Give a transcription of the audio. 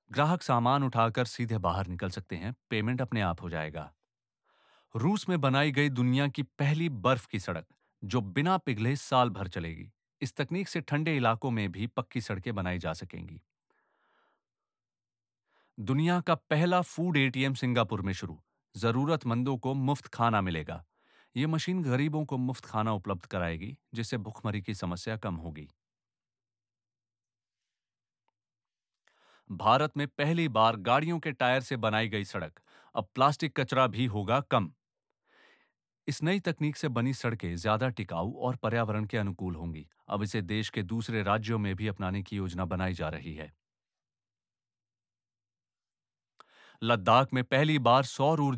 ग्राहक सामान उठाकर सीधे बाहर निकल सकते हैं, पेमेंट अपने आप हो जाएगा। रूस में बनाई गई दुनिया की पहली बर्फ की सड़क, जो बिना पिघले साल भर चलेगी। इस तकनीक से ठंडे इलाकों में भी पक्की सड़कें बनाई जा सकेंगी। दुनिया का पहला फूड एटीएम सिंगापुर में शुरू। जरूरतमंदों को मुफ्त खाना मिलेगा। यह मशीन गरीबों को मुफ्त खाना उपलब्ध कराएगी, जिससे भुखमरी की समस्या कम होगी। भारत में पहली बार गाड़ियों के टायर से बनाई गई सड़क। अब प्लास्टिक कचरा भी होगा कम। इस नई तकनीक से बनी सड़कें ज्यादा टिकाऊ और पर्यावरण के अनुकूल होंगी। अब इसे देश के दूसरे राज्यों में भी अपनाने की योजना बनाई जा रही है। लद्दाख में पहली बार सौर ऊर्जा